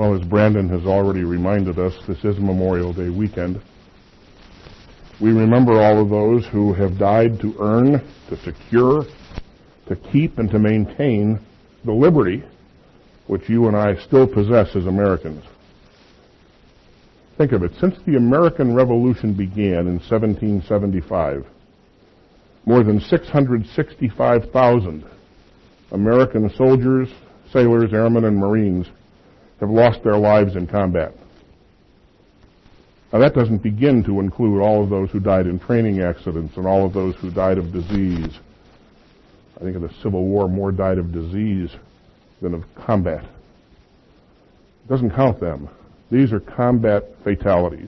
Well, as Brandon has already reminded us, this is Memorial Day weekend. We remember all of those who have died to earn, to secure, to keep, and to maintain the liberty which you and I still possess as Americans. Think of it. Since the American Revolution began in 1775, more than 665,000 American soldiers, sailors, airmen, and Marines have lost their lives in combat. Now that doesn't begin to include all of those who died in training accidents and all of those who died of disease. I think in the Civil War more died of disease than of combat. It doesn't count them. These are combat fatalities.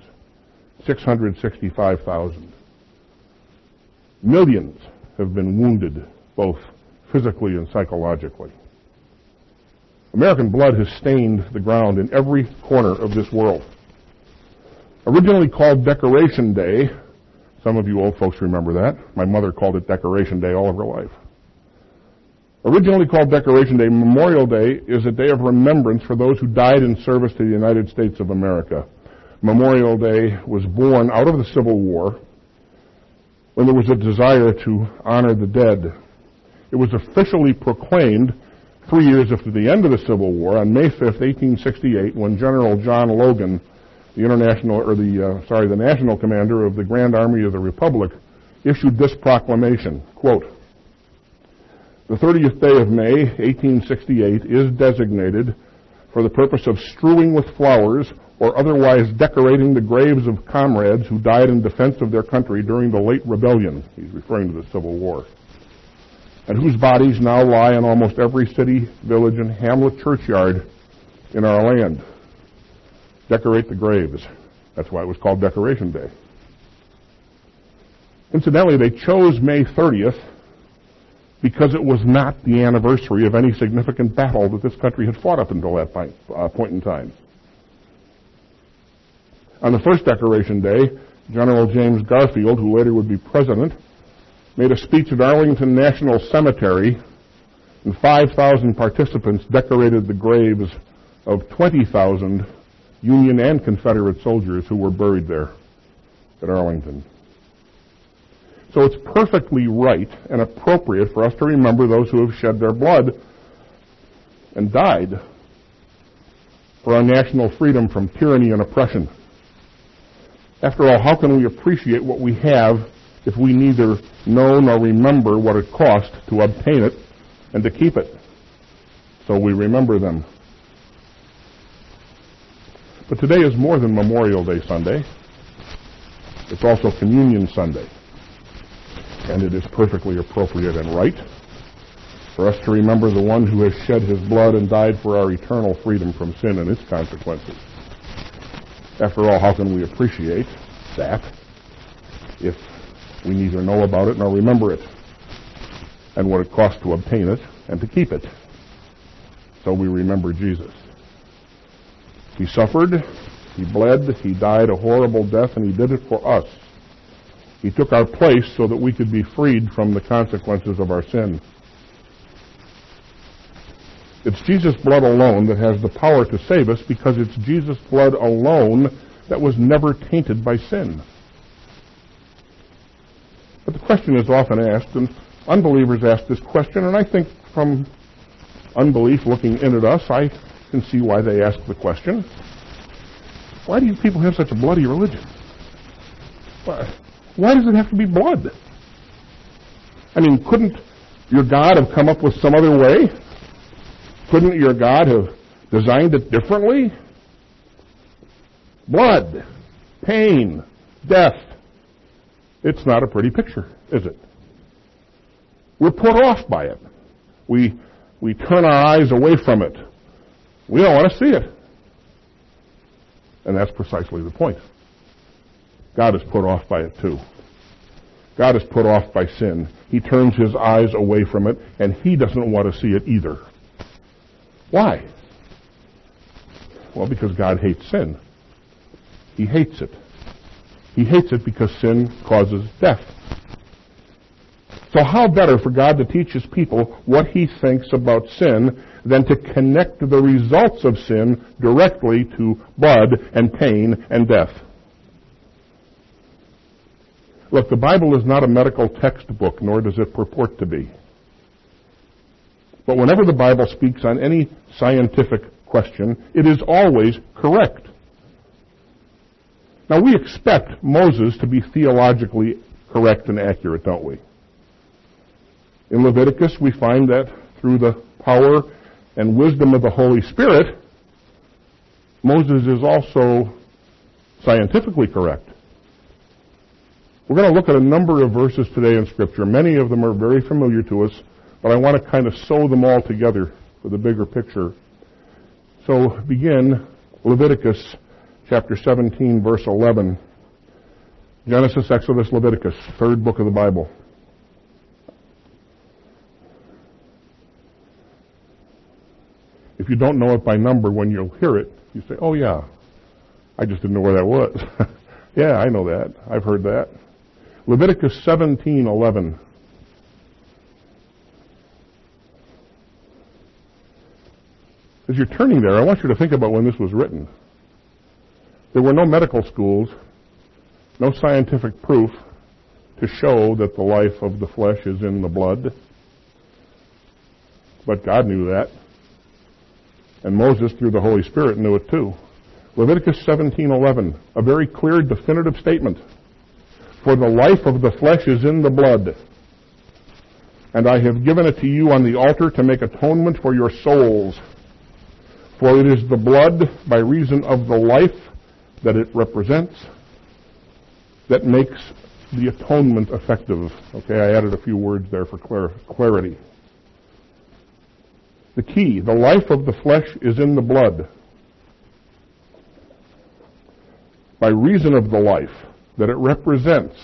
665,000. Millions have been wounded, both physically and psychologically. American blood has stained the ground in every corner of this world. Originally called Decoration Day, some of you old folks remember that. My mother called it Decoration Day all of her life. Originally called Decoration Day, Memorial Day is a day of remembrance for those who died in service to the United States of America. Memorial Day was born out of the Civil War when there was a desire to honor the dead. It was officially proclaimed 3 years after the end of the Civil War on May 5th, 1868, when General John Logan, the national commander of the Grand Army of the Republic, issued this proclamation, quote, "The 30th day of May, 1868, is designated for the purpose of strewing with flowers or otherwise decorating the graves of comrades who died in defense of their country during the late rebellion," he's referring to the Civil War, "and whose bodies now lie in almost every city, village, and hamlet churchyard in our land. Decorate the graves." That's why it was called Decoration Day. Incidentally, they chose May 30th because it was not the anniversary of any significant battle that this country had fought up until that point in time. On the first Decoration Day, General James Garfield, who later would be president, made a speech at Arlington National Cemetery, and 5,000 participants decorated the graves of 20,000 Union and Confederate soldiers who were buried there at Arlington. So it's perfectly right and appropriate for us to remember those who have shed their blood and died for our national freedom from tyranny and oppression. After all, how can we appreciate what we have if we neither know nor remember what it cost to obtain it and to keep it? So we remember them. But today is more than Memorial Day Sunday. It's also Communion Sunday. And it is perfectly appropriate and right for us to remember the one who has shed his blood and died for our eternal freedom from sin and its consequences. After all, how can we appreciate that if we neither know about it nor remember it, and what it cost to obtain it and to keep it? So we remember Jesus. He suffered, he bled, he died a horrible death, and he did it for us. He took our place so that we could be freed from the consequences of our sin. It's Jesus' blood alone that has the power to save us, because it's Jesus' blood alone that was never tainted by sin. But the question is often asked, and unbelievers ask this question, and I think from unbelief looking in at us, I can see why they ask the question. Why do you people have such a bloody religion? Why does it have to be blood? I mean, couldn't your God have come up with some other way? Couldn't your God have designed it differently? Blood, pain, death. It's not a pretty picture, is it? We're put off by it. We turn our eyes away from it. We don't want to see it. And that's precisely the point. God is put off by it too. God is put off by sin. He turns his eyes away from it, and he doesn't want to see it either. Why? Well, because God hates sin. He hates it. He hates it because sin causes death. So how better for God to teach His people what He thinks about sin than to connect the results of sin directly to blood and pain and death? Look, the Bible is not a medical textbook, nor does it purport to be. But whenever the Bible speaks on any scientific question, it is always correct. Now, we expect Moses to be theologically correct and accurate, don't we? In Leviticus, we find that through the power and wisdom of the Holy Spirit, Moses is also scientifically correct. We're going to look at a number of verses today in Scripture. Many of them are very familiar to us, but I want to kind of sew them all together for the bigger picture. So begin Leviticus chapter 17, verse 11. Genesis, Exodus, Leviticus, third book of the Bible. If you don't know it by number, when you'll hear it, you say, oh yeah, I just didn't know where that was. Yeah, I know that. I've heard that. Leviticus 17:11. As you're turning there, I want you to think about when this was written. There were no medical schools, no scientific proof to show that the life of the flesh is in the blood. But God knew that. And Moses, through the Holy Spirit, knew it too. Leviticus 17:11, a very clear, definitive statement. For the life of the flesh is in the blood, and I have given it to you on the altar to make atonement for your souls. For it is the blood, by reason of the life that it represents, that makes the atonement effective. Okay, I added a few words there for clarity. The key, the life of the flesh is in the blood. By reason of the life that it represents.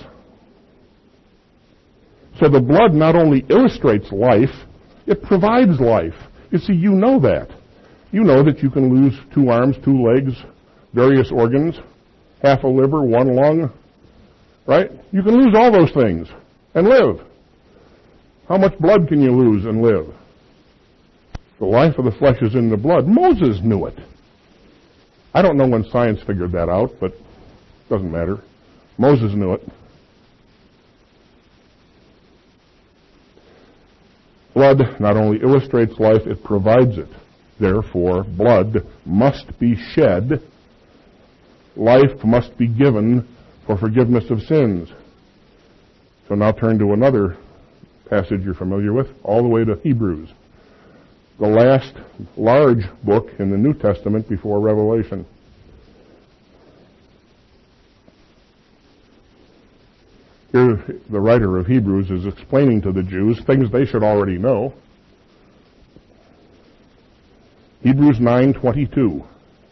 So the blood not only illustrates life, it provides life. You see, you know that. You know that you can lose 2 arms, 2 legs, various organs, half a liver, 1 lung, right? You can lose all those things and live. How much blood can you lose and live? The life of the flesh is in the blood. Moses knew it. I don't know when science figured that out, but it doesn't matter. Moses knew it. Blood not only illustrates life, it provides it. Therefore, blood must be shed. Life must be given for forgiveness of sins. So now turn to another passage you're familiar with, all the way to Hebrews, the last large book in the New Testament before Revelation. Here, the writer of Hebrews is explaining to the Jews things they should already know. Hebrews 9:22.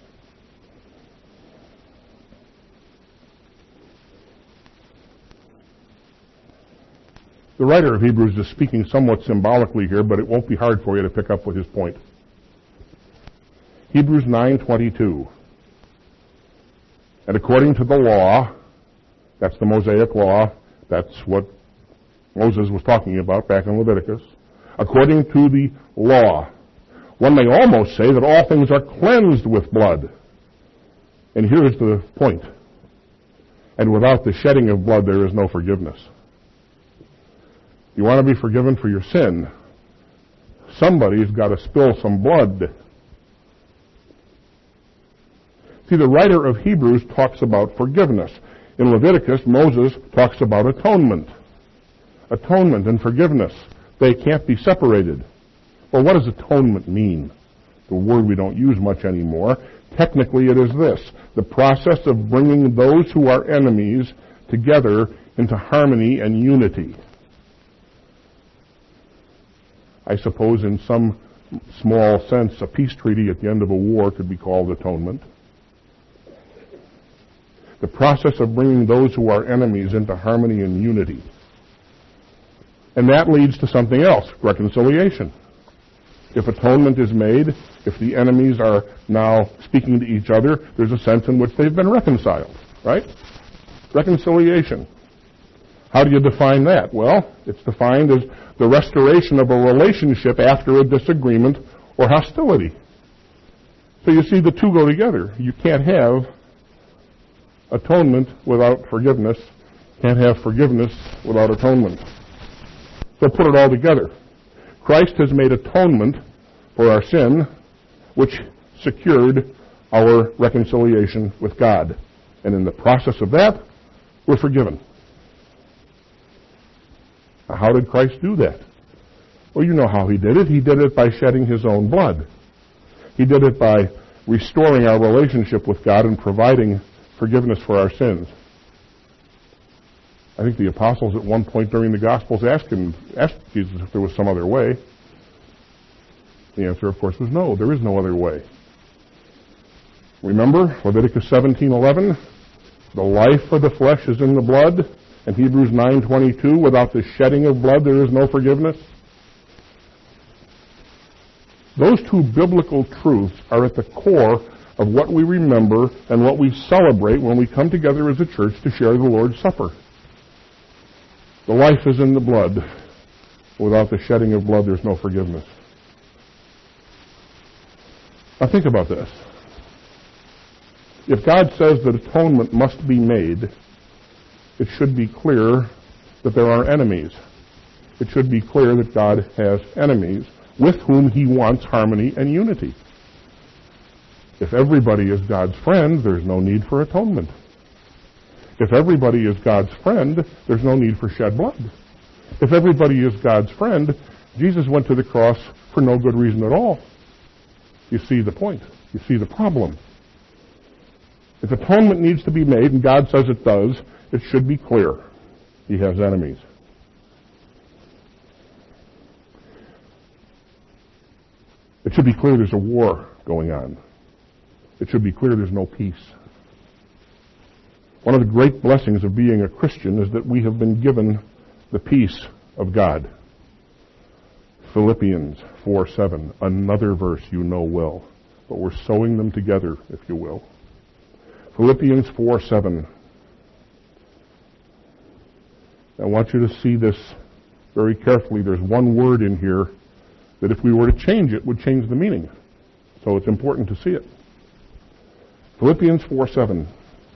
The writer of Hebrews is speaking somewhat symbolically here, but it won't be hard for you to pick up with his point. Hebrews 9:22. And according to the law, that's the Mosaic law, that's what Moses was talking about back in Leviticus. According to the law, one may almost say that all things are cleansed with blood. And here's the point. And without the shedding of blood, there is no forgiveness. You want to be forgiven for your sin, somebody's got to spill some blood. See, the writer of Hebrews talks about forgiveness. In Leviticus, Moses talks about atonement. Atonement and forgiveness. They can't be separated. Well, what does atonement mean? The word we don't use much anymore. Technically, it is this: the process of bringing those who are enemies together into harmony and unity. I suppose in some small sense, a peace treaty at the end of a war could be called atonement. The process of bringing those who are enemies into harmony and unity. And that leads to something else, reconciliation. If atonement is made, if the enemies are now speaking to each other, there's a sense in which they've been reconciled, right? Reconciliation. How do you define that? Well, it's defined as the restoration of a relationship after a disagreement or hostility. So you see, the two go together. You can't have atonement without forgiveness. Can't have forgiveness without atonement. So put it all together. Christ has made atonement for our sin, which secured our reconciliation with God. And in the process of that, we're forgiven. Now, how did Christ do that? Well, you know how he did it. He did it by shedding his own blood. He did it by restoring our relationship with God and providing forgiveness for our sins. I think the apostles at one point during the Gospels asked Jesus if there was some other way. The answer, of course, was no. There is no other way. Remember Leviticus 17:11? The life of the flesh is in the blood. And Hebrews 9:22, without the shedding of blood there is no forgiveness. Those two biblical truths are at the core of what we remember and what we celebrate when we come together as a church to share the Lord's Supper. The life is in the blood. Without the shedding of blood, there's no forgiveness. Now think about this. If God says that atonement must be made, it should be clear that there are enemies. It should be clear that God has enemies with whom he wants harmony and unity. If everybody is God's friend, there's no need for atonement. If everybody is God's friend, there's no need for shed blood. If everybody is God's friend, Jesus went to the cross for no good reason at all. You see the point. You see the problem. If atonement needs to be made, and God says it does, it should be clear. He has enemies. It should be clear there's a war going on. It should be clear there's no peace. One of the great blessings of being a Christian is that we have been given the peace of God. Philippians 4:7, another verse you know well, but we're sewing them together, if you will. Philippians 4:7. I want you to see this very carefully. There's one word in here that if we were to change it, would change the meaning. So it's important to see it. Philippians 4:7.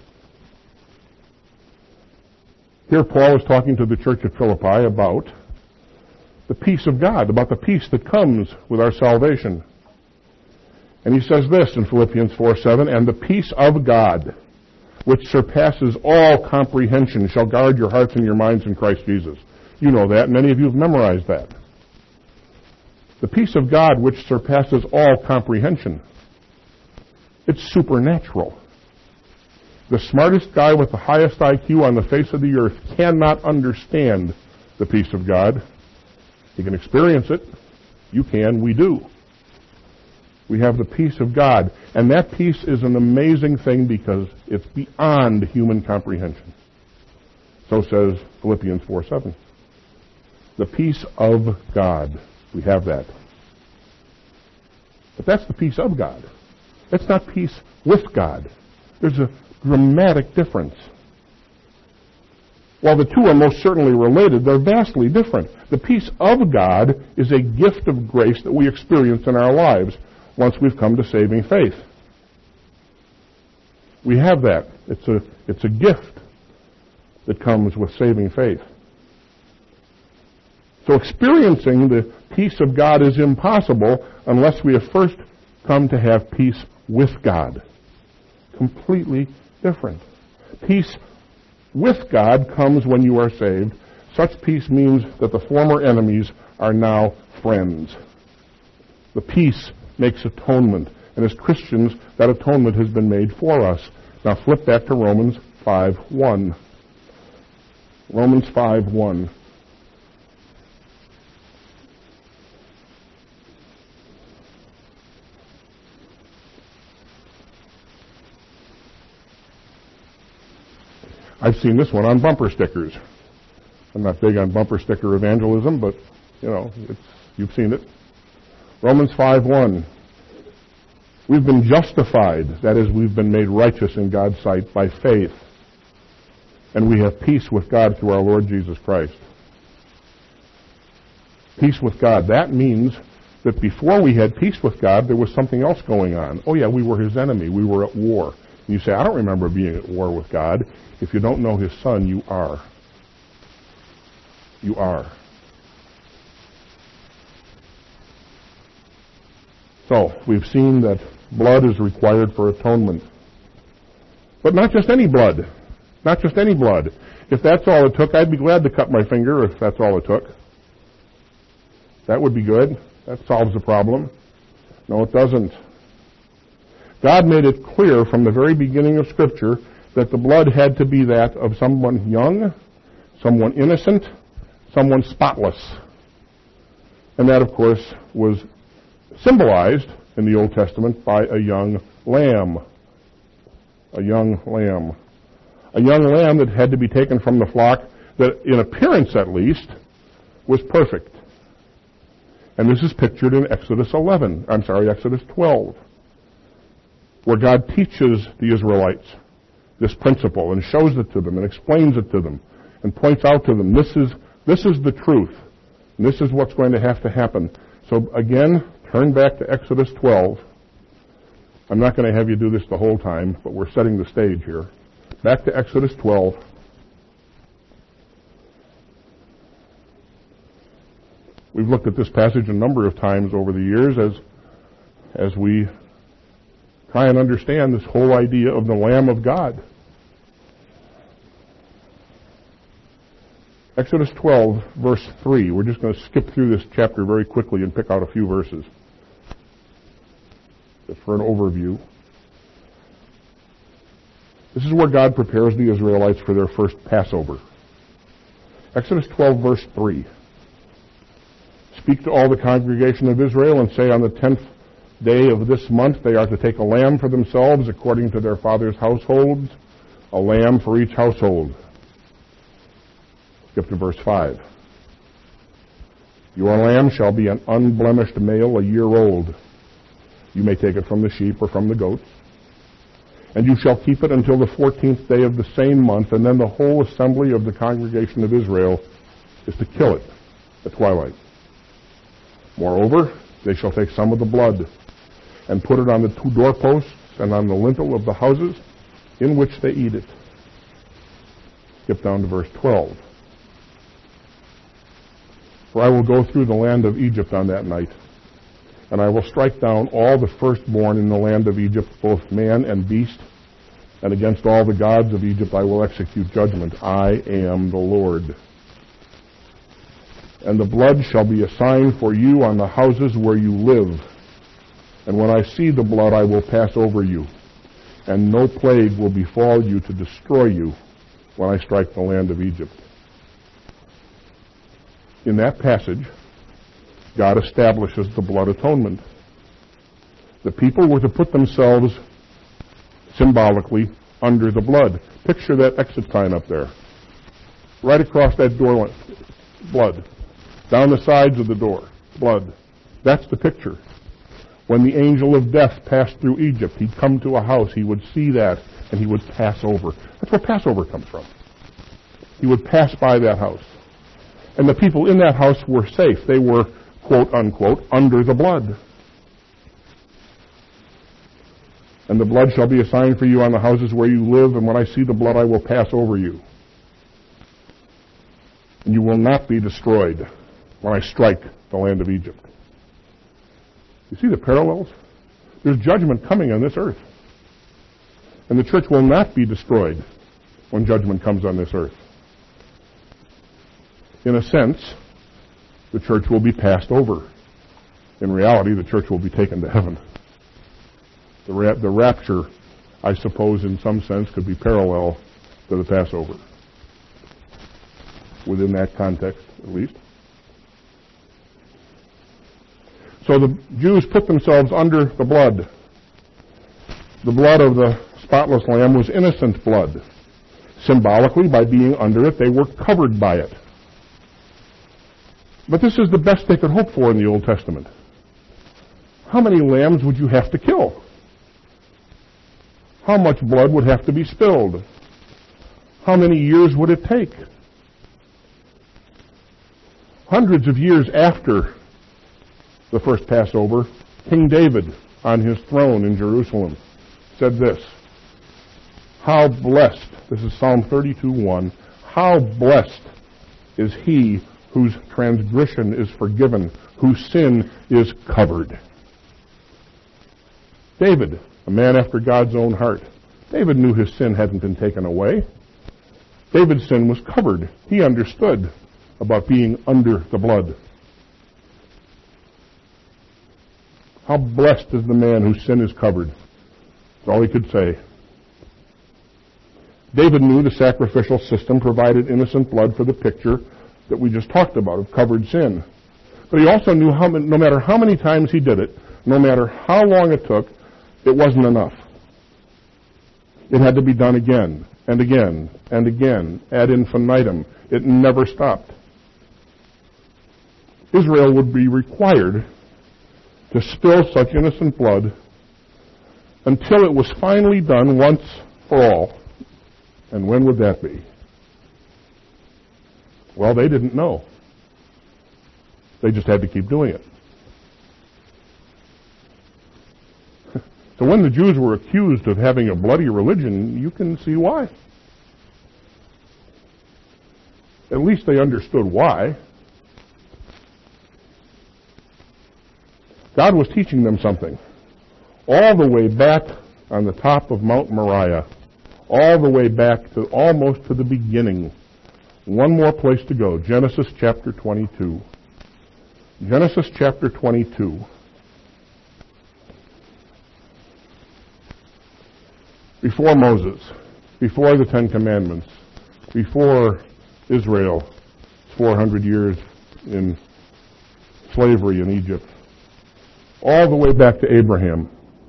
Here Paul is talking to the church at Philippi about the peace of God, about the peace that comes with our salvation. And he says this in Philippians 4:7, and the peace of God, which surpasses all comprehension, shall guard your hearts and your minds in Christ Jesus. You know that. Many of you have memorized that. The peace of God, which surpasses all comprehension. It's supernatural. The smartest guy with the highest IQ on the face of the earth cannot understand the peace of God. He can experience it. You can. We do. We have the peace of God. And that peace is an amazing thing because it's beyond human comprehension. So says Philippians 4:7. The peace of God. We have that. But that's the peace of God. That's not peace with God. There's a dramatic difference. While the two are most certainly related, they're vastly different. The peace of God is a gift of grace that we experience in our lives once we've come to saving faith. We have that. It's a gift that comes with saving faith. So experiencing the peace of God is impossible unless we have first come to have peace with God. Completely different. Peace with God comes when you are saved. Such peace means that the former enemies are now friends. The peace makes atonement. And as Christians, that atonement has been made for us. Now flip back to Romans 5:1. Romans 5:1. I've seen this one on bumper stickers. I'm not big on bumper sticker evangelism, but, you've seen it. Romans 5:1. We've been justified, that is, we've been made righteous in God's sight by faith. And we have peace with God through our Lord Jesus Christ. Peace with God. That means that before we had peace with God, there was something else going on. Oh yeah, we were His enemy. We were at war. And you say, I don't remember being at war with God. If you don't know His Son, you are. You are. So, we've seen that blood is required for atonement. But not just any blood. Not just any blood. If that's all it took, I'd be glad to cut my finger if that's all it took. That would be good. That solves the problem. No, it doesn't. God made it clear from the very beginning of Scripture that the blood had to be that of someone young, someone innocent, someone spotless. And that, of course, was symbolized in the Old Testament by a young lamb. A young lamb. A young lamb that had to be taken from the flock that, in appearance at least, was perfect. And this is pictured in Exodus 12, where God teaches the Israelites this principle and shows it to them and explains it to them and points out to them, this is the truth. And this is what's going to have to happen. So again, turn back to Exodus 12. I'm not going to have you do this the whole time, but we're setting the stage here. Back to Exodus 12. We've looked at this passage a number of times over the years as we try and understand this whole idea of the Lamb of God. Exodus 12, verse 3. We're just going to skip through this chapter very quickly and pick out a few verses just for an overview. This is where God prepares the Israelites for their first Passover. Exodus 12, verse 3. Speak to all the congregation of Israel and say, on the 10th day of this month they are to take a lamb for themselves according to their fathers' households, a lamb for each household. Skip to verse 5. Your lamb shall be an unblemished male, a year old. You may take it from the sheep or from the goats. And you shall keep it until the 14th day of the same month, and then the whole assembly of the congregation of Israel is to kill it at twilight. Moreover, they shall take some of the blood and put it on the 2 doorposts and on the lintel of the houses in which they eat it. Skip down to verse 12. For I will go through the land of Egypt on that night, and I will strike down all the firstborn in the land of Egypt, both man and beast, and against all the gods of Egypt I will execute judgment. I am the Lord. And the blood shall be a sign for you on the houses where you live. And when I see the blood, I will pass over you, and no plague will befall you to destroy you when I strike the land of Egypt. In that passage, God establishes the blood atonement. The people were to put themselves symbolically under the blood. Picture that exit sign up there. Right across that door, blood. Down the sides of the door, blood. That's the picture. When the angel of death passed through Egypt, he'd come to a house, he would see that, and he would pass over. That's where Passover comes from. He would pass by that house. And the people in that house were safe. They were, quote unquote, under the blood. And the blood shall be a sign for you on the houses where you live, and when I see the blood I will pass over you. And you will not be destroyed when I strike the land of Egypt. You see the parallels? There's judgment coming on this earth. And the church will not be destroyed when judgment comes on this earth. In a sense, the church will be passed over. In reality, the church will be taken to heaven. The rapture, I suppose, in some sense, could be parallel to the Passover. Within that context, at least. So the Jews put themselves under the blood. The blood of the spotless lamb was innocent blood. Symbolically, by being under it, they were covered by it. But this is the best they could hope for in the Old Testament. How many lambs would you have to kill? How much blood would have to be spilled? How many years would it take? Hundreds of years after the first Passover, King David, on his throne in Jerusalem, said this, how blessed, this is Psalm 32:1, how blessed is he whose transgression is forgiven, whose sin is covered. David, a man after God's own heart. David knew his sin hadn't been taken away. David's sin was covered. He understood about being under the blood. How blessed is the man whose sin is covered. That's all he could say. David knew the sacrificial system provided innocent blood for the picture that we just talked about of covered sin. But he also knew no matter how many times he did it, no matter how long it took, it wasn't enough. It had to be done again and again and again, ad infinitum. It never stopped. Israel would be required to spill such innocent blood until it was finally done once for all. And when would that be? Well, they didn't know. They just had to keep doing it. So when the Jews were accused of having a bloody religion, you can see why. At least they understood why. God was teaching them something. All the way back on the top of Mount Moriah, all the way back to almost to the beginning. One more place to go, Genesis chapter 22. Genesis chapter 22. Before Moses, before the Ten Commandments, before Israel, 400 years in slavery in Egypt, all the way back to Abraham.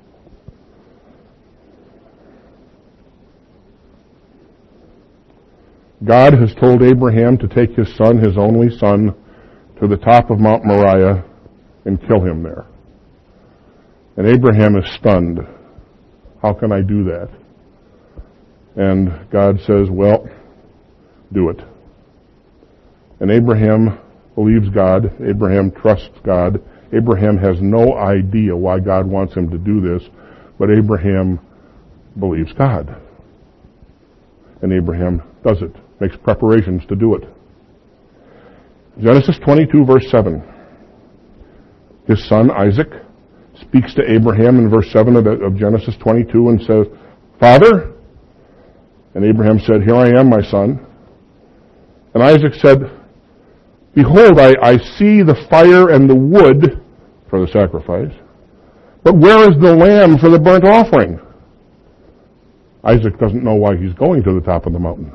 God has told Abraham to take his son, his only son, to the top of Mount Moriah and kill him there. And Abraham is stunned. How can I do that? And God says, well, do it. And Abraham believes God. Abraham trusts God. Abraham has no idea why God wants him to do this, but Abraham believes God. And Abraham does it, makes preparations to do it. Genesis 22, verse 7. His son Isaac speaks to Abraham in verse 7 of Genesis 22 and says, Father? And Abraham said, Here I am, my son. And Isaac said, Behold, I see the fire and the wood for the sacrifice, but where is the lamb for the burnt offering? Isaac doesn't know why he's going to the top of the mountain.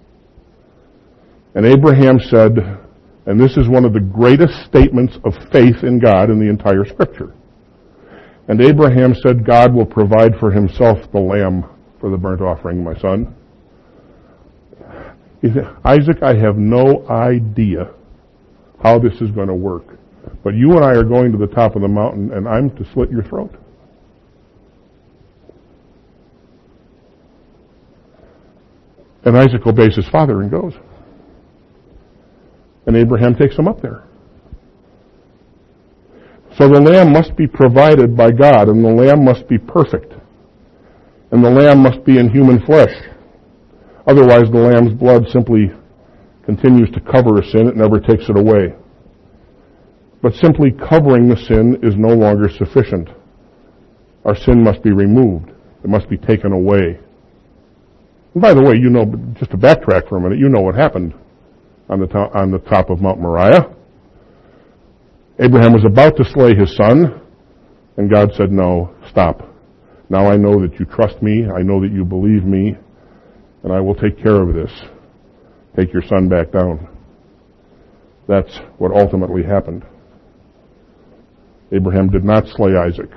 And Abraham said, and this is one of the greatest statements of faith in God in the entire Scripture. And Abraham said, God will provide for himself the lamb for the burnt offering, my son. He said, Isaac, I have no idea how this is going to work, but you and I are going to the top of the mountain, and I'm to slit your throat. And Isaac obeys his father and goes. And Abraham takes him up there. So the lamb must be provided by God, and the lamb must be perfect. And the lamb must be in human flesh. Otherwise, the lamb's blood simply continues to cover a sin. It never takes it away. But simply covering the sin is no longer sufficient. Our sin must be removed. It must be taken away. And by the way, you know, just to backtrack for a minute, you know what happened on the top of Mount Moriah. Abraham was about to slay his son, and God said, no, stop. Now I know that you trust me, I know that you believe me, and I will take care of this. Take your son back down. That's what ultimately happened. Abraham did not slay Isaac.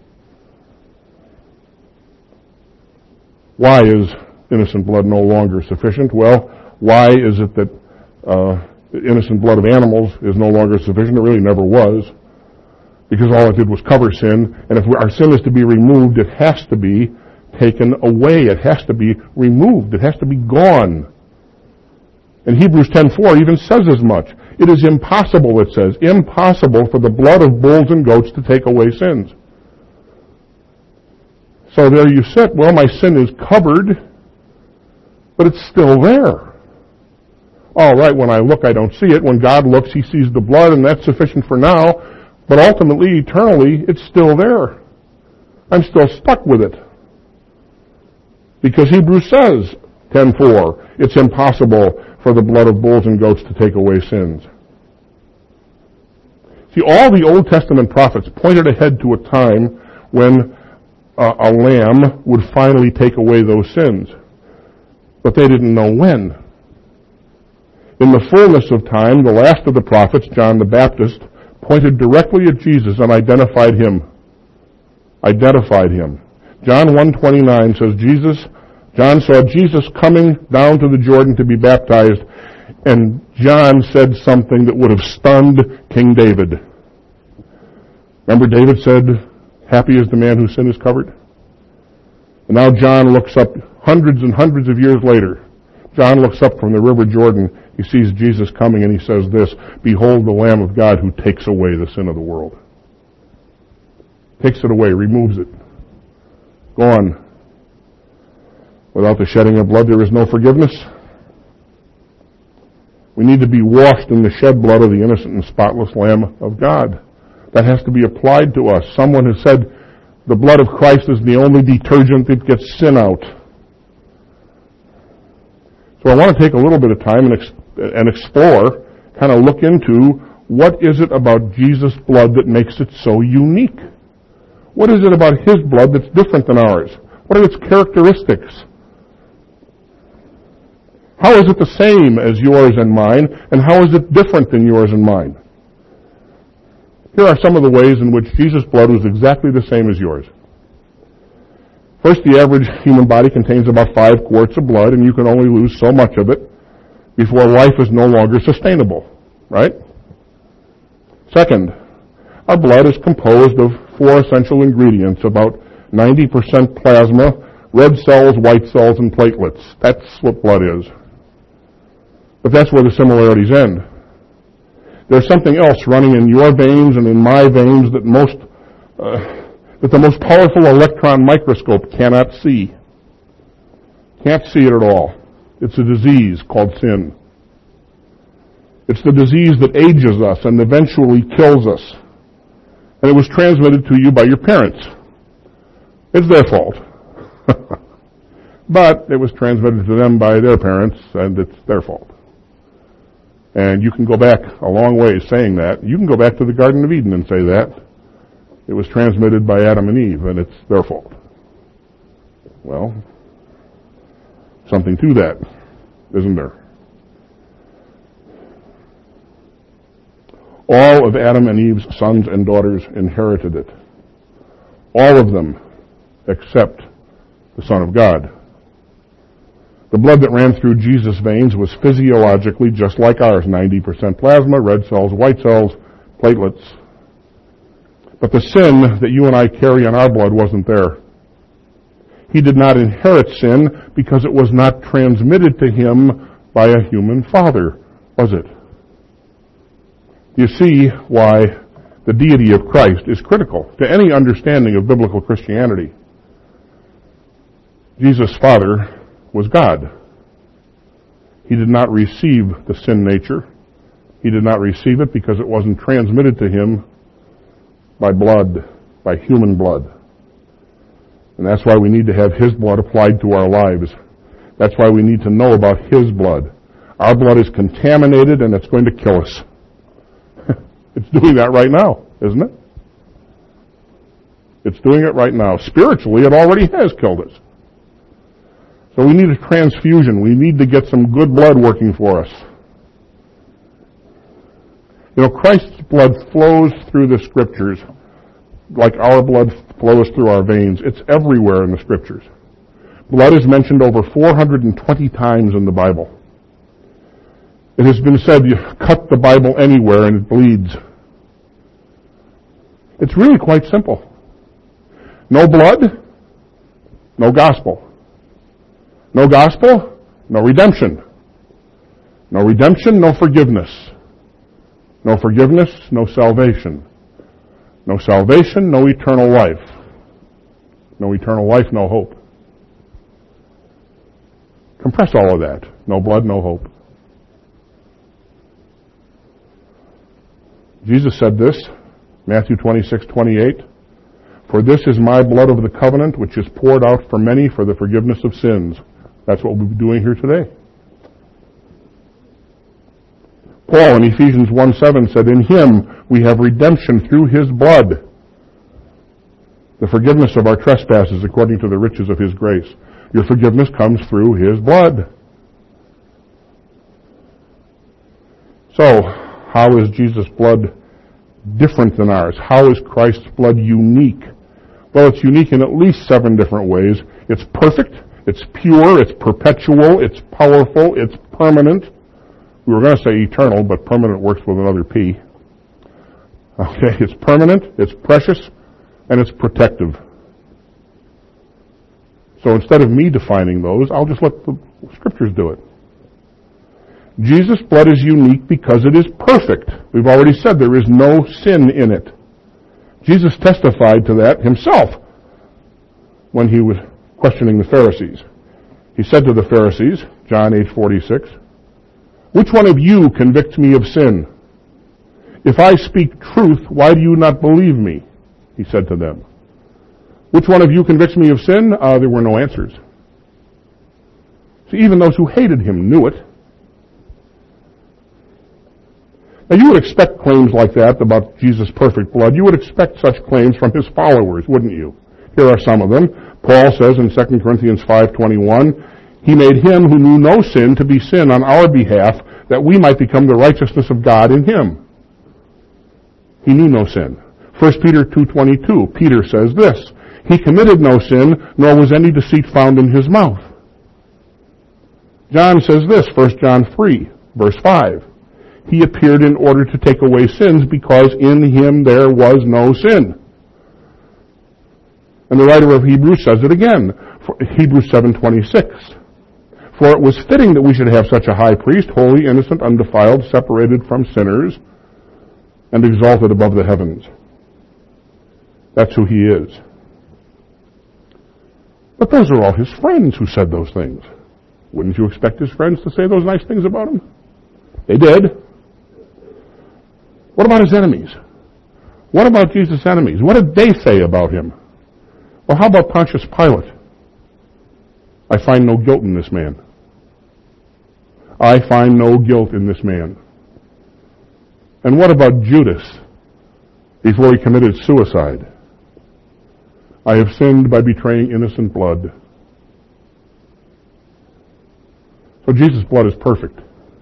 Why is innocent blood no longer sufficient? Well, why is it that innocent blood of animals is no longer sufficient? It really never was. Because all it did was cover sin, and if our sin is to be removed, it has to be taken away. It has to be removed. It has to be gone. And Hebrews 10:4 even says as much. It is impossible, it says, impossible for the blood of bulls and goats to take away sins. So there you sit. Well, my sin is covered, but it's still there. All right, when I look, I don't see it. When God looks, He sees the blood, and that's sufficient for now. But ultimately, eternally, it's still there. I'm still stuck with it. Because Hebrews says, 10:4, it's impossible for the blood of bulls and goats to take away sins. See, all the Old Testament prophets pointed ahead to a time when a lamb would finally take away those sins. But they didn't know when. In the fullness of time, the last of the prophets, John the Baptist, pointed directly at Jesus and identified Him. John 1:29 says, John saw Jesus coming down to the Jordan to be baptized, and John said something that would have stunned King David. Remember David said, happy is the man whose sin is covered? And now John looks up hundreds and hundreds of years later. John looks up from the river Jordan. He sees Jesus coming and he says this, behold the Lamb of God who takes away the sin of the world. Takes it away, removes it. Gone. Without the shedding of blood, there is no forgiveness. We need to be washed in the shed blood of the innocent and spotless Lamb of God. That has to be applied to us. Someone has said the blood of Christ is the only detergent that gets sin out. So I want to take a little bit of time and explore, kind of look into what is it about Jesus' blood that makes it so unique? What is it about His blood that's different than ours? What are its characteristics? How is it the same as yours and mine, and how is it different than yours and mine? Here are some of the ways in which Jesus' blood was exactly the same as yours. First, the average human body contains about 5 quarts of blood, and you can only lose so much of it before life is no longer sustainable, right? Second, our blood is composed of 4 essential ingredients, about 90% plasma, red cells, white cells, and platelets. That's what blood is. But that's where the similarities end. There's something else running in your veins and in my veins that the most powerful electron microscope cannot see. Can't see it at all. It's a disease called sin. It's the disease that ages us and eventually kills us. And it was transmitted to you by your parents. It's their fault. But it was transmitted to them by their parents, and it's their fault. And you can go back a long way saying that. You can go back to the Garden of Eden and say that. It was transmitted by Adam and Eve, and it's their fault. Well, something to that, isn't there? All of Adam and Eve's sons and daughters inherited it. All of them, except the Son of God. The blood that ran through Jesus' veins was physiologically just like ours, 90% plasma, red cells, white cells, platelets. But the sin that you and I carry in our blood wasn't there. He did not inherit sin because it was not transmitted to him by a human father, was it? You see why the deity of Christ is critical to any understanding of biblical Christianity. Jesus' Father was God. He did not receive the sin nature. He did not receive it because it wasn't transmitted to him by blood, by human blood. And that's why we need to have His blood applied to our lives. That's why we need to know about His blood. Our blood is contaminated and it's going to kill us. It's doing that right now, isn't it? It's doing it right now. Spiritually, it already has killed us. So we need a transfusion. We need to get some good blood working for us. You know, Christ's blood flows through the Scriptures like our blood flows through our veins. It's everywhere in the Scriptures. Blood is mentioned over 420 times in the Bible. It has been said, you cut the Bible anywhere and it bleeds. It's really quite simple. No blood, no gospel. No gospel, no redemption. No redemption, no forgiveness. No forgiveness, no salvation. No salvation, no eternal life. No eternal life, no hope. Compress all of that. No blood, no hope. Jesus said this, Matthew 26:28, "For this is my blood of the covenant, which is poured out for many for the forgiveness of sins." That's what we'll be doing here today. Paul in Ephesians 1:7 said, "In him we have redemption through his blood, the forgiveness of our trespasses according to the riches of his grace." Your forgiveness comes through his blood. So, how is Jesus' blood different than ours? How is Christ's blood unique? Well, it's unique in at least 7 different ways. It's perfect, it's pure, it's perpetual, it's powerful, it's permanent. We were going to say eternal, but permanent works with another P. Okay, it's permanent, it's precious, and it's protective. So instead of me defining those, I'll just let the Scriptures do it. Jesus' blood is unique because it is perfect. We've already said there is no sin in it. Jesus testified to that himself when he was questioning the Pharisees. He said to the Pharisees, John 8:46, "Which one of you convicts me of sin? If I speak truth, why do you not believe me?" He said to them. "Which one of you convicts me of sin?" There were no answers. See, even those who hated him knew it. Now, you would expect claims like that about Jesus' perfect blood. You would expect such claims from his followers, wouldn't you? Here are some of them. Paul says in 2 Corinthians 5:21, "He made him who knew no sin to be sin on our behalf, that we might become the righteousness of God in him." He knew no sin. 1 Peter 2:22, Peter says this, "He committed no sin, nor was any deceit found in his mouth." John says this, 1 John 3, verse 5, "He appeared in order to take away sins, because in him there was no sin." And the writer of Hebrews says it again, Hebrews 7:26, "For it was fitting that we should have such a high priest, holy, innocent, undefiled, separated from sinners, and exalted above the heavens." That's who he is. But those are all his friends who said those things. Wouldn't you expect his friends to say those nice things about him? They did. What about his enemies? What about Jesus' enemies? What did they say about him? Well, how about Pontius Pilate? "I find no guilt in this man. I find no guilt in this man." And what about Judas before he committed suicide? "I have sinned by betraying innocent blood." So Jesus' blood is perfect.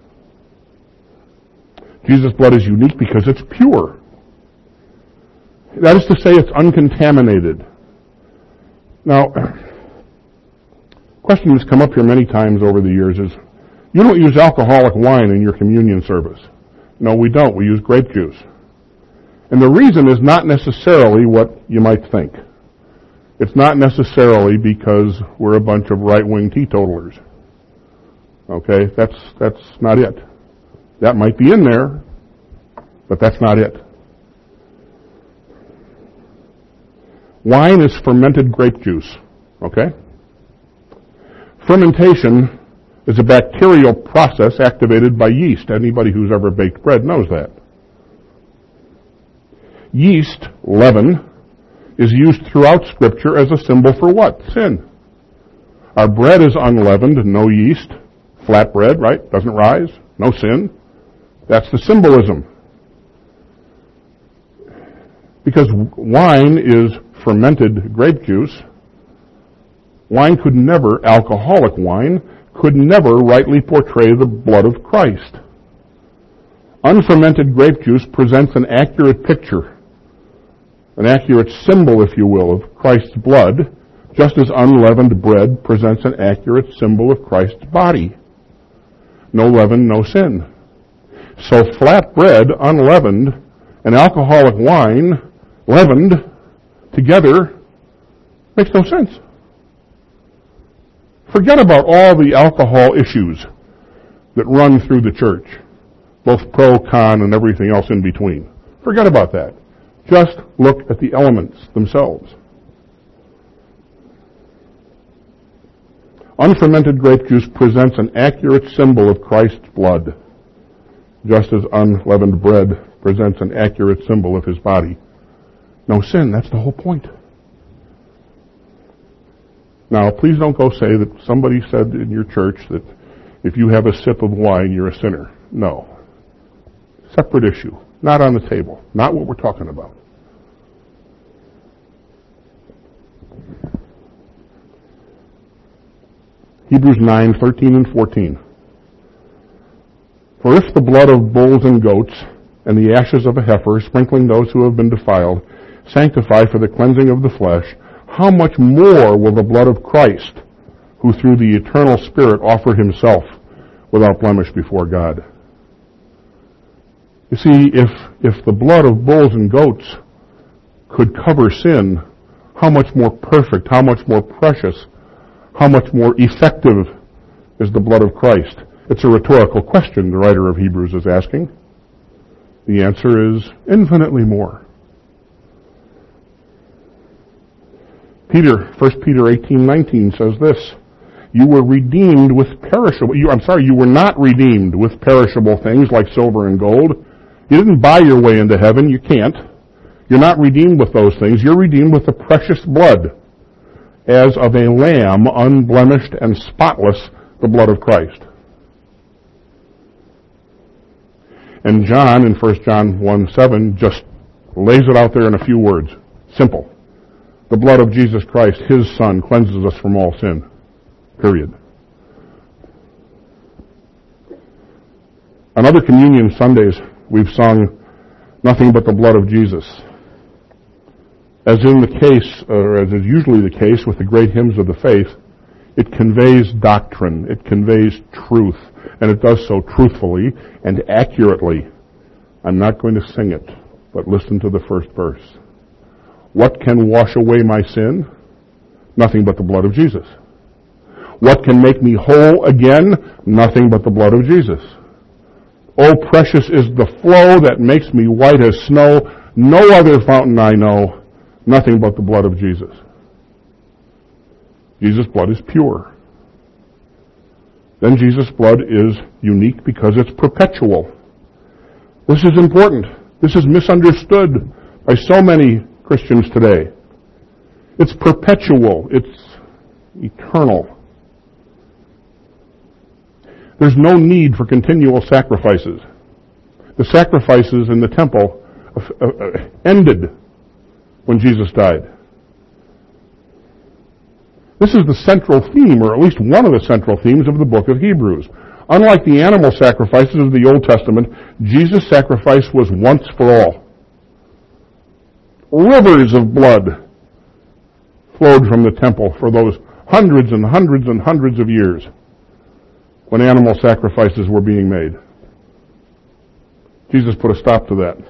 Jesus' blood is unique because it's pure. That is to say, it's uncontaminated. Now, a question that's come up here many times over the years is, you don't use alcoholic wine in your communion service. No, we don't. We use grape juice. And the reason is not necessarily what you might think. It's not necessarily because we're a bunch of right-wing teetotalers. Okay? That's not it. That might be in there, but that's not it. Wine is fermented grape juice. Okay? Fermentation is a bacterial process activated by yeast. Anybody who's ever baked bread knows that. Yeast, leaven, is used throughout Scripture as a symbol for what? Sin. Our bread is unleavened, no yeast. Flat bread, right? Doesn't rise. No sin. That's the symbolism. Because wine is fermented grape juice, alcoholic wine, could never rightly portray the blood of Christ. Unfermented grape juice presents an accurate picture, an accurate symbol, if you will, of Christ's blood, just as unleavened bread presents an accurate symbol of Christ's body. No leaven, no sin. So flat bread, unleavened, and alcoholic wine, leavened, together, makes no sense. Forget about all the alcohol issues. that run through the church, both pro, con, and everything else in between. Forget about that. Just look at the elements themselves. Unfermented grape juice presents an accurate symbol of Christ's blood, just as unleavened bread presents an accurate symbol of his body. No sin, that's the whole point. Now, please don't go say that somebody said in your church that if you have a sip of wine, you're a sinner. No. Separate issue. Not on the table. Not what we're talking about. Hebrews 9:13 and 14. For if the blood of bulls and goats and the ashes of a heifer, sprinkling those who have been defiled, sanctify for the cleansing of the flesh, how much more will the blood of Christ, who through the eternal Spirit offered himself without blemish before God? You see, if the blood of bulls and goats could cover sin, how much more perfect, how much more precious, how much more effective is the blood of Christ? It's a rhetorical question the writer of Hebrews is asking. The answer is infinitely more. 1 Peter 18:19 says this, you were redeemed with perishable, you were not redeemed with perishable things like silver and gold. You didn't buy your way into heaven, you can't. You're not redeemed with those things. You're redeemed with the precious blood, as of a lamb, unblemished and spotless, the blood of Christ. And John, in 1 John 1:7, just lays it out there in a few words. Simple. The blood of Jesus Christ, his Son, cleanses us from all sin. Period. On other communion Sundays, we've sung Nothing But the Blood of Jesus. As in the case, or as is usually the case with the great hymns of the faith, it conveys doctrine, it conveys truth, and it does so truthfully and accurately. I'm not going to sing it, but listen to the first verse. What can wash away my sin? Nothing but the blood of Jesus. What can make me whole again? Nothing but the blood of Jesus. Oh, precious is the flow that makes me white as snow. No other fountain I know. Nothing but the blood of Jesus. Jesus' blood is pure. Then Jesus' blood is unique because it's perpetual. This is important. This is misunderstood by so many Christians today. It's perpetual. It's eternal. There's no need for continual sacrifices. The sacrifices in the temple ended when Jesus died. This is the central theme, or at least one of the central themes of the book of Hebrews. Unlike the animal sacrifices of the Old Testament, Jesus' sacrifice was once for all. Rivers of blood flowed from the temple for those hundreds and hundreds and hundreds of years when animal sacrifices were being made. Jesus put a stop to that.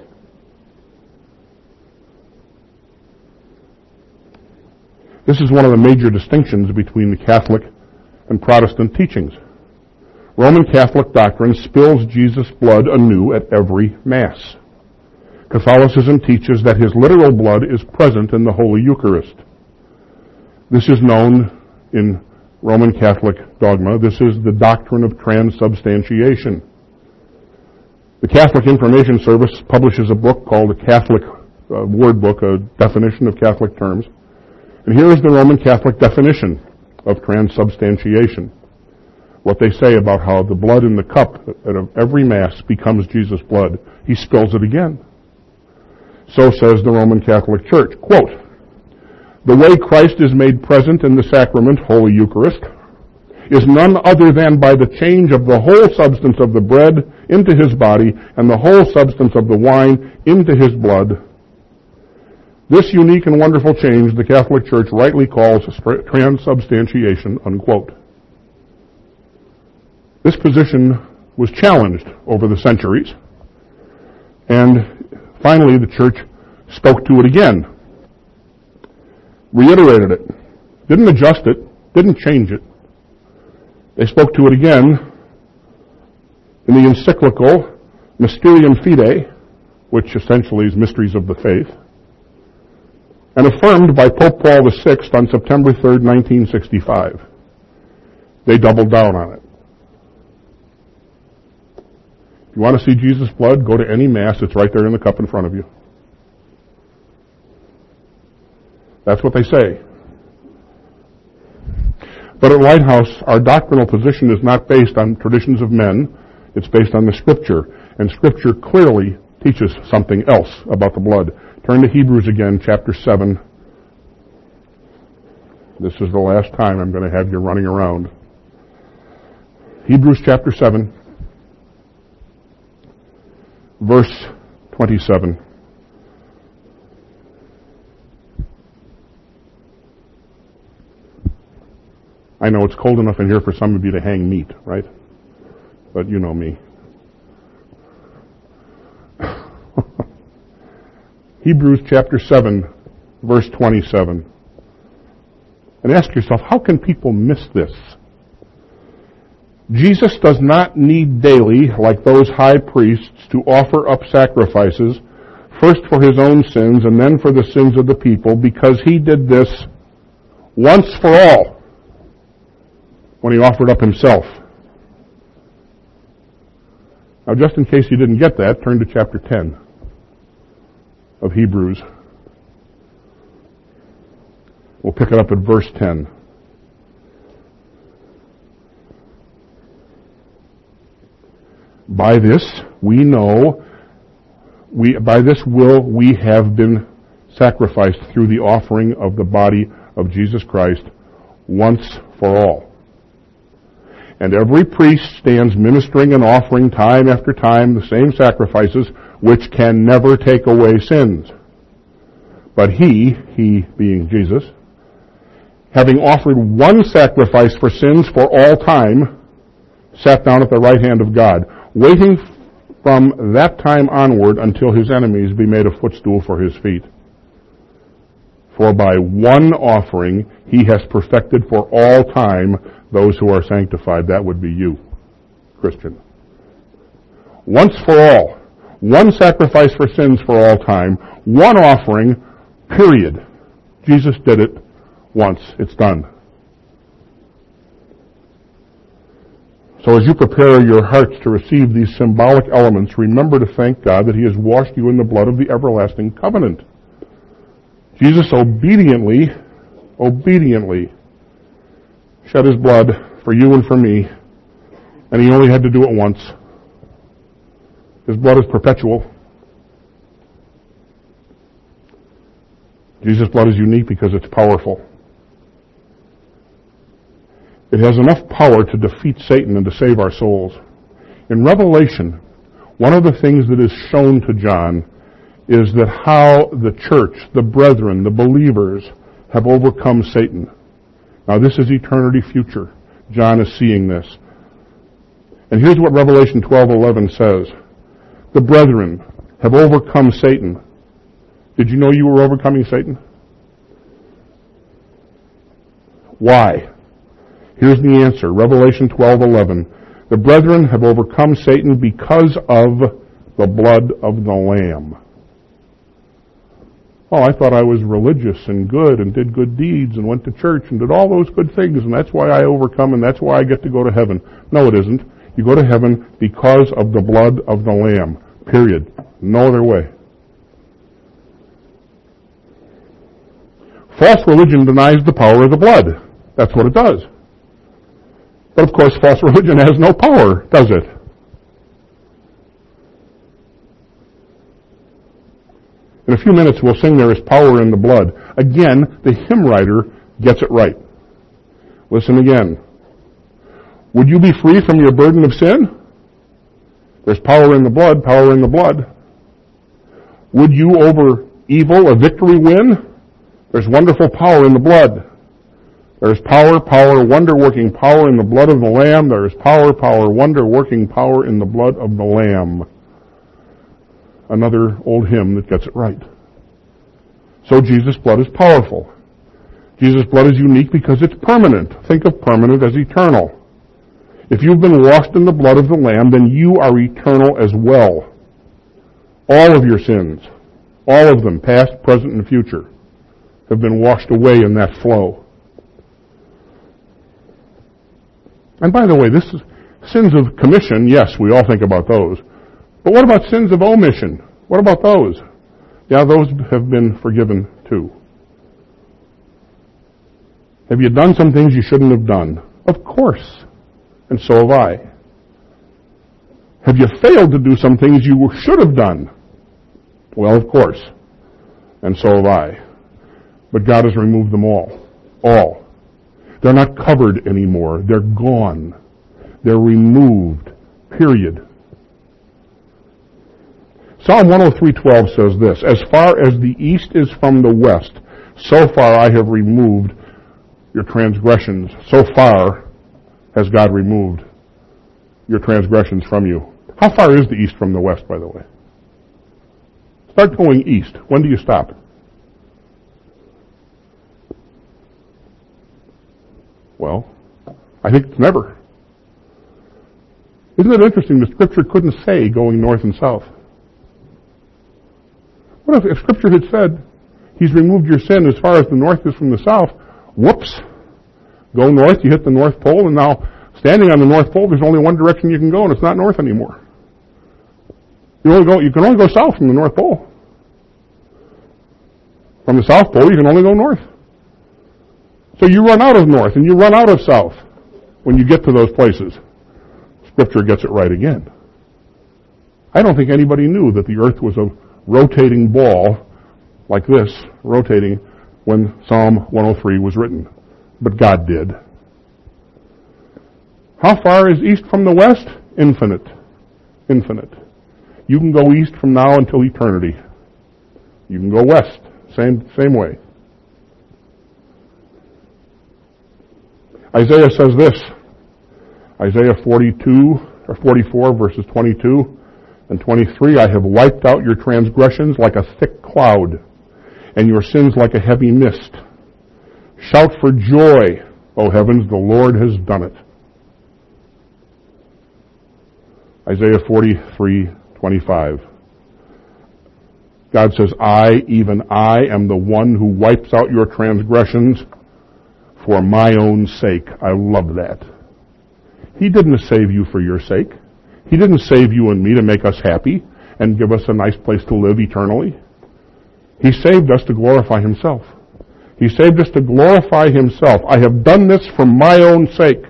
This is one of the major distinctions between the Catholic and Protestant teachings. Roman Catholic doctrine spills Jesus' blood anew at every Mass. Catholicism teaches that his literal blood is present in the Holy Eucharist. This is known in Roman Catholic dogma. This is the doctrine of transubstantiation. The Catholic Information Service publishes a book called the Catholic Word Book, a definition of Catholic terms. And here is the Roman Catholic definition of transubstantiation. What they say about how the blood in the cup of every Mass becomes Jesus' blood. He spills it again. So says the Roman Catholic Church. Quote, the way Christ is made present in the sacrament, Holy Eucharist, is none other than by the change of the whole substance of the bread into his body and the whole substance of the wine into his blood. This unique and wonderful change the Catholic Church rightly calls transubstantiation, unquote. This position was challenged over the centuries, and finally the Church spoke to it again, reiterated it, didn't adjust it, didn't change it. They spoke to it again In the encyclical Mysterium Fidei, which essentially is Mysteries of the Faith, and affirmed by Pope Paul VI on September 3rd, 1965. They doubled down on it. If you want to see Jesus' blood, go to any Mass. It's right there in the cup in front of you. That's what they say. But at Lighthouse, our doctrinal position is not based on traditions of men. It's based on the Scripture. And Scripture clearly teaches something else about the blood. Turn to Hebrews again, chapter 7. This is the last time I'm going to have you running around. Hebrews chapter 7, verse 27. I know it's cold enough in here for some of you to hang meat, right? But you know me. Hebrews chapter 7, verse 27. And ask yourself, how can people miss this? Jesus does not need daily, like those high priests, to offer up sacrifices, first for his own sins and then for the sins of the people, because he did this once for all when he offered up himself. Now, just in case you didn't get that, turn to chapter 10 of Hebrews. We'll pick it up at verse 10. By this we know, by this will we have been sacrificed through the offering of the body of Jesus Christ once for all. And every priest stands ministering and offering time after time the same sacrifices, which can never take away sins. But he being Jesus, having offered one sacrifice for sins for all time, sat down at the right hand of God, waiting from that time onward until his enemies be made a footstool for his feet. For by one offering he has perfected for all time those who are sanctified. That would be you, Christian. Once for all. One sacrifice for sins for all time. One offering, period. Jesus did it once. It's done. So as you prepare your hearts to receive these symbolic elements, remember to thank God that he has washed you in the blood of the everlasting covenant. Jesus obediently shed his blood for you and for me, and he only had to do it once. His blood is perpetual. Jesus' blood is unique because it's powerful. It has enough power to defeat Satan and to save our souls. In Revelation, one of the things that is shown to John is that how the church, the brethren, the believers, have overcome Satan. Now this is eternity future. John is seeing this. And here's what Revelation 12:11 says. The brethren have overcome Satan. Did you know you were overcoming Satan? Why? Here's the answer. Revelation 12:11. The brethren have overcome Satan because of the blood of the Lamb. Oh, I thought I was religious and good and did good deeds and went to church and did all those good things, and that's why I overcome and that's why I get to go to heaven. No, it isn't. You go to heaven because of the blood of the Lamb. Period. No other way. False religion denies the power of the blood. That's what it does. But of course, false religion has no power, does it? In a few minutes, we'll sing There Is Power in the Blood. Again, the hymn writer gets it right. Listen again. Would you be free from your burden of sin? There's power in the blood, power in the blood. Would you over evil a victory win? There's wonderful power in the blood. There is power, wonder-working power in the blood of the Lamb. There is power, wonder-working power in the blood of the Lamb. Another old hymn that gets it right. So Jesus' blood is powerful. Jesus' blood is unique because it's permanent. Think of permanent as eternal. If you've been washed in the blood of the Lamb, then you are eternal as well. All of your sins, all of them, past, present, and future, have been washed away in that flow. And by the way, this is sins of commission. Yes, we all think about those. But what about sins of omission? What about those? Yeah, those have been forgiven too. Have you done some things you shouldn't have done? Of course. And so have I. Have you failed to do some things you should have done? Well, of course. And so have I. But God has removed them all. All. They're not covered anymore. They're gone. They're removed. Period. Psalm 103:12 says this, "As far as the east is from the west, so far I have removed your transgressions." So far has God removed your transgressions from you. How far is the east from the west, by the way? Start going east. When do you stop? Well, I think it's never. Isn't it interesting? The Scripture couldn't say going north and south. What if Scripture had said, He's removed your sin as far as the north is from the south? Whoops. Go north, you hit the North Pole, and now standing on the North Pole, there's only one direction you can go, and it's not north anymore. You can only go south from the North Pole. From the South Pole, you can only go north. So you run out of north, and you run out of south when you get to those places. Scripture gets it right again. I don't think anybody knew that the earth was a rotating ball like this, rotating, when Psalm 103 was written. But God did. How far is east from the west? Infinite. Infinite. You can go east from now until eternity. You can go west. Same way. Isaiah says this. Isaiah 44 verses 22 and 23. "I have wiped out your transgressions like a thick cloud, and your sins like a heavy mist. Shout for joy, O heavens, the Lord has done it." Isaiah 43:25. God says, "I, even I, am the one who wipes out your transgressions for my own sake." I love that. He didn't save you for your sake. He didn't save you and me to make us happy and give us a nice place to live eternally. He saved us to glorify Himself. He saved us to glorify Himself. I have done this for my own sake.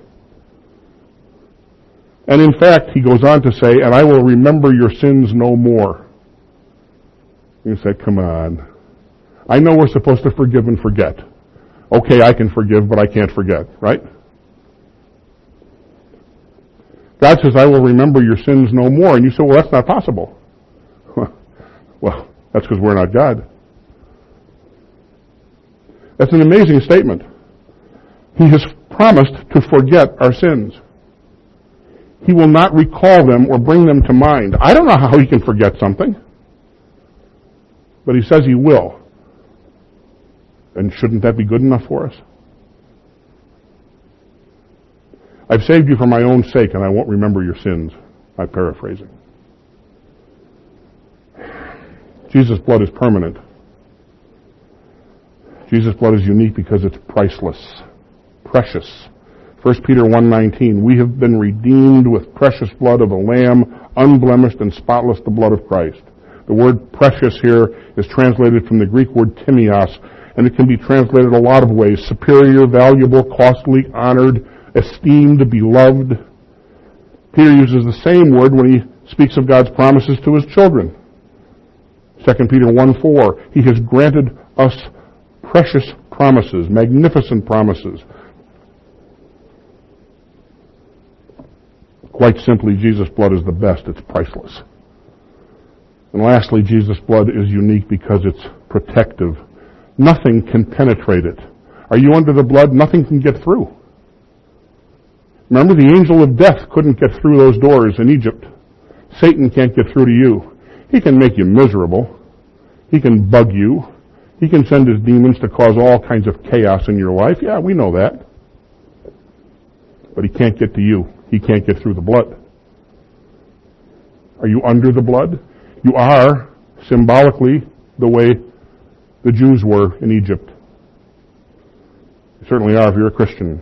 And in fact, He goes on to say, "And I will remember your sins no more." You say, come on. I know we're supposed to forgive and forget. Okay, I can forgive, but I can't forget, right? God says, "I will remember your sins no more." And you say, well, that's not possible. Well, that's because we're not God. That's an amazing statement. He has promised to forget our sins. He will not recall them or bring them to mind. I don't know how He can forget something. But He says He will. And shouldn't that be good enough for us? "I've saved you for my own sake, and I won't remember your sins." I'm paraphrasing. Jesus' blood is permanent. Jesus' blood is unique because it's priceless. Precious. 1 Peter 1:19, "We have been redeemed with precious blood of a lamb, unblemished and spotless, the blood of Christ." The word precious here is translated from the Greek word timios, and it can be translated a lot of ways. Superior, valuable, costly, honored, esteemed, beloved. Peter uses the same word when he speaks of God's promises to His children. 2 Peter 1:4, He has granted us precious promises, magnificent promises. Quite simply, Jesus' blood is the best. It's priceless. And lastly, Jesus' blood is unique because it's protective. Nothing can penetrate it. Are you under the blood? Nothing can get through. Remember, the angel of death couldn't get through those doors in Egypt. Satan can't get through to you. He can make you miserable. He can bug you. He can send his demons to cause all kinds of chaos in your life. Yeah, we know that. But he can't get to you. he can't get through the blood. Are you under the blood? You are, symbolically, the way the Jews were in Egypt. You certainly are if you're a Christian.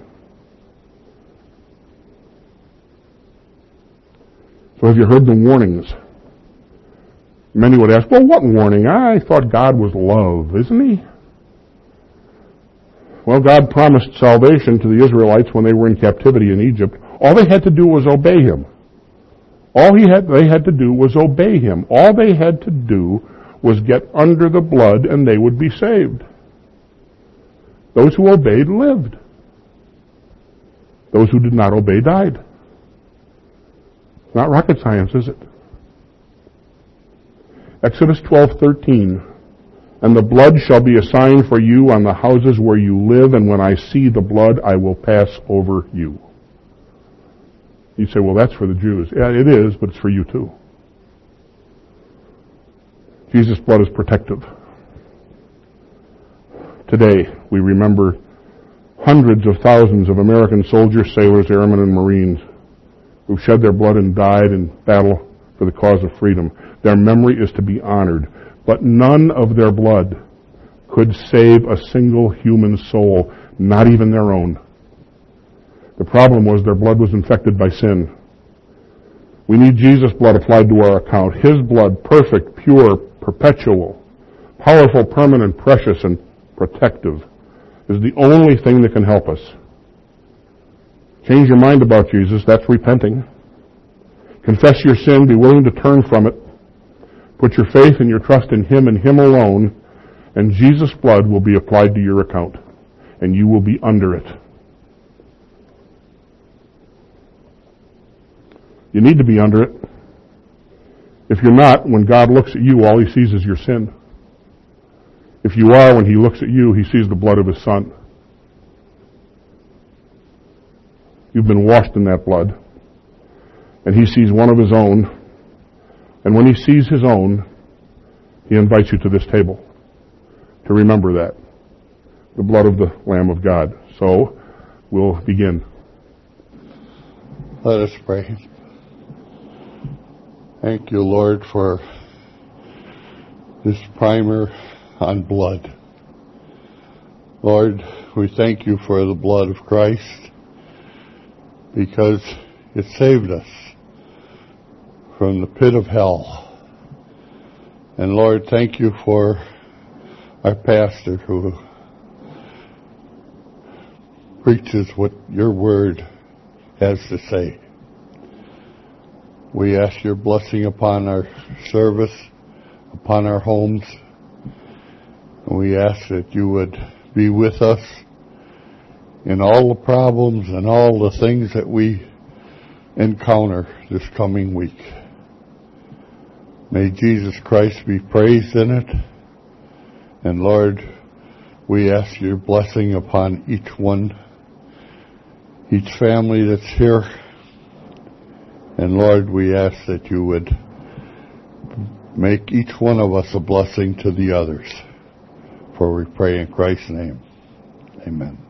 So have you heard the warnings? Many would ask, well, what warning? I thought God was love, isn't he? Well, God promised salvation to the Israelites when they were in captivity in Egypt. All they had to do was obey him. They had to do was obey him. All they had to do was get under the blood and they would be saved. Those who obeyed lived. Those who did not obey died. It's not rocket science, is it? Exodus 12:13. And the blood shall be a sign for you on the houses where you live, and when I see the blood, I will pass over you. You say, well, that's for the Jews. Yeah, it is, but it's for you too. Jesus' blood is protective. Today, we remember hundreds of thousands of American soldiers, sailors, airmen, and Marines who shed their blood and died in battle for the cause of freedom. Their memory is to be honored. But none of their blood could save a single human soul, not even their own. The problem was their blood was infected by sin. We need Jesus' blood applied to our account. His blood, perfect, pure, perpetual, powerful, permanent, precious, and protective, is the only thing that can help us. Change your mind about Jesus. That's repenting. Confess your sin. Be willing to turn from it. Put your faith and your trust in him and him alone, and Jesus' blood will be applied to your account, and you will be under it. You need to be under it. If you're not, when God looks at you, all he sees is your sin. If you are, when he looks at you, he sees the blood of his Son. You've been washed in that blood, and he sees one of his own. And when he sees his own, he invites you to this table to remember that. The blood of the Lamb of God. So, we'll begin. Let us pray. Thank you, Lord, for this primer on blood. Lord, we thank you for the blood of Christ because it saved us from the pit of hell. And Lord, thank you for our pastor who preaches what your word has to say. We ask your blessing upon our service, upon our homes, and we ask that you would be with us in all the problems and all the things that we encounter this coming week. May Jesus Christ be praised in it. And Lord, we ask your blessing upon each one, each family that's here. And Lord, we ask that you would make each one of us a blessing to the others. For we pray in Christ's name. Amen.